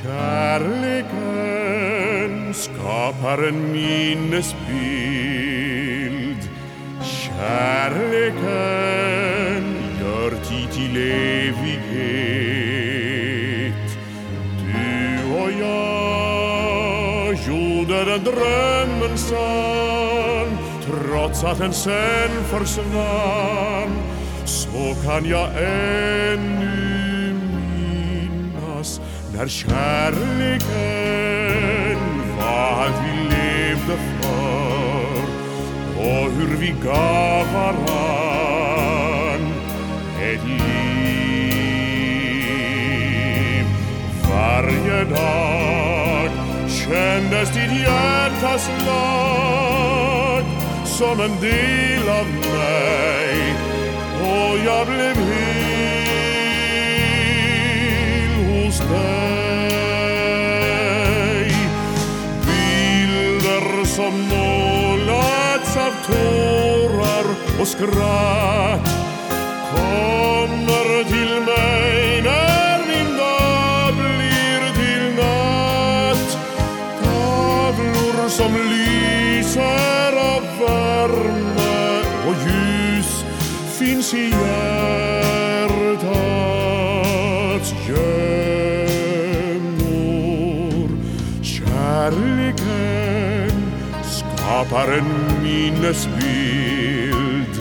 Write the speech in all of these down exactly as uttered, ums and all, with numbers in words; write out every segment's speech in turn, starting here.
Kärleken skapar en minnesbild. Kärleken gör tid till evighet. Du och jag gjorde den drömmen sann, trots att den sen försvann. Så kan jag ännu minnas när kärleken var allt vi levde för, och hur vi gav varann ett liv. Varje dag kändes ditt hjärtas slag som en del av mig, och jag blev hel hos dig. Bilder som målats av tårar och skratt kommer till mig när min dag blir till natt. Tavlor som lyser av värme och ljus finns i hjärtats gömmor. Kärleken skapar en minnesbild.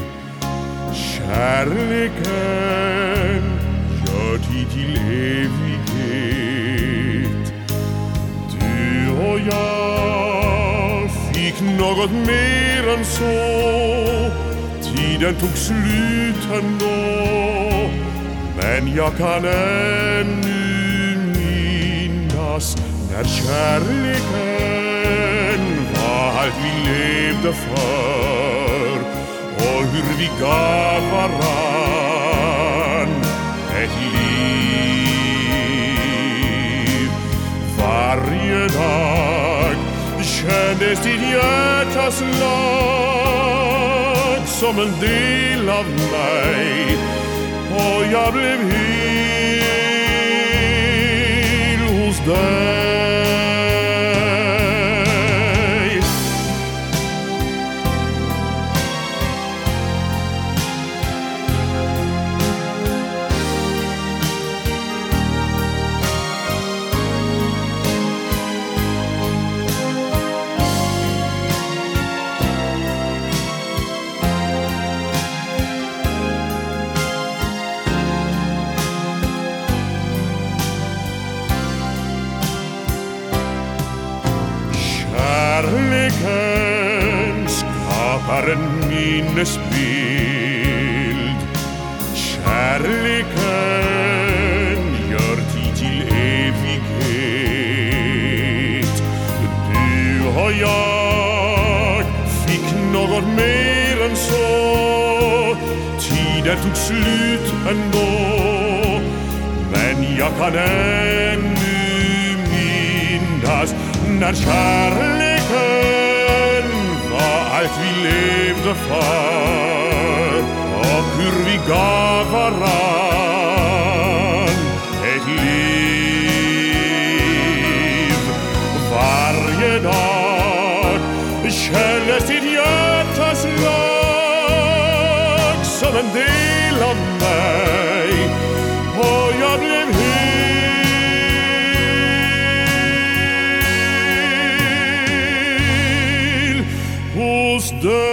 Kärleken gör tid till evighet. Du och jag fick något mer än så. Tiden tog slut ändå, men jag kan ännu minnas när kärleken var allt vi levde för, och hur vi gav varann ett liv. Varje dag kändes ditt hjärtas slag som en del av mig, och jag blev hel hos dig. Kärleken skapar en minnesbild. Kärleken gör tid till evighet. Du och jag fick något mer än så. Tiden tog slut ändå, men jag kan ännu minnas när kärleken var allt vi levde för, och hur vi gav varann ett liv. Varje dag kändes ditt hjärtas slag som en del av mig, och jag blev hos dig.